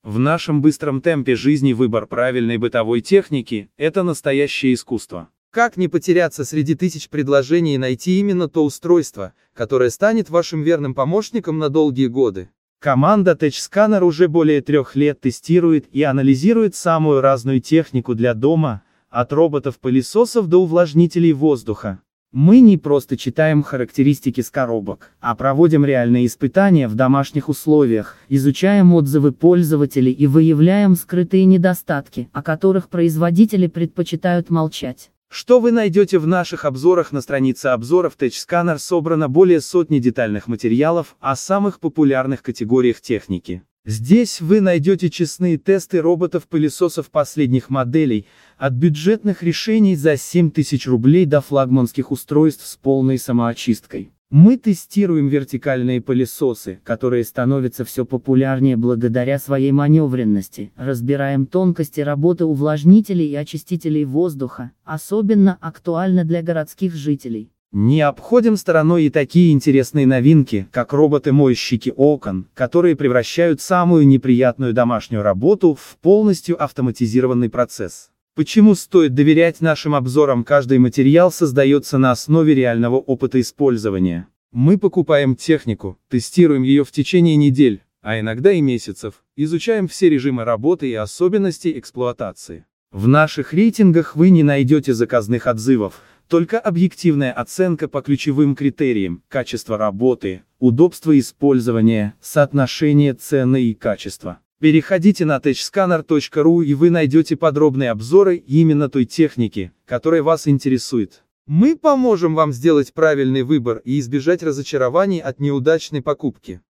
В нашем быстром темпе жизни выбор правильной бытовой техники – это настоящее искусство. Как не потеряться среди тысяч предложений и найти именно то устройство, которое станет вашим верным помощником на долгие годы? Команда TouchScanner уже более 3 лет тестирует и анализирует самую разную технику для дома, от роботов-пылесосов до увлажнителей воздуха. Мы не просто читаем характеристики с коробок, а проводим реальные испытания в домашних условиях, изучаем отзывы пользователей и выявляем скрытые недостатки, о которых производители предпочитают молчать. Что вы найдете в наших обзорах? На странице обзоров TouchScanner собрано более сотни детальных материалов о самых популярных категориях техники. Здесь вы найдете честные тесты роботов-пылесосов последних моделей, от бюджетных решений за 7000 рублей до флагманских устройств с полной самоочисткой. Мы тестируем вертикальные пылесосы, которые становятся все популярнее благодаря своей маневренности, разбираем тонкости работы увлажнителей и очистителей воздуха, особенно актуально для городских жителей. Не обходим стороной и такие интересные новинки, как роботы-мойщики окон, которые превращают самую неприятную домашнюю работу в полностью автоматизированный процесс. Почему стоит доверять нашим обзорам? Каждый материал создается на основе реального опыта использования. Мы покупаем технику, тестируем ее в течение недель, а иногда и месяцев, изучаем все режимы работы и особенности эксплуатации. В наших рейтингах вы не найдете заказных отзывов, только объективная оценка по ключевым критериям: качество работы, удобство использования, соотношение цены и качества. Переходите на touchscanner.ru и вы найдете подробные обзоры именно той техники, которая вас интересует. Мы поможем вам сделать правильный выбор и избежать разочарований от неудачной покупки.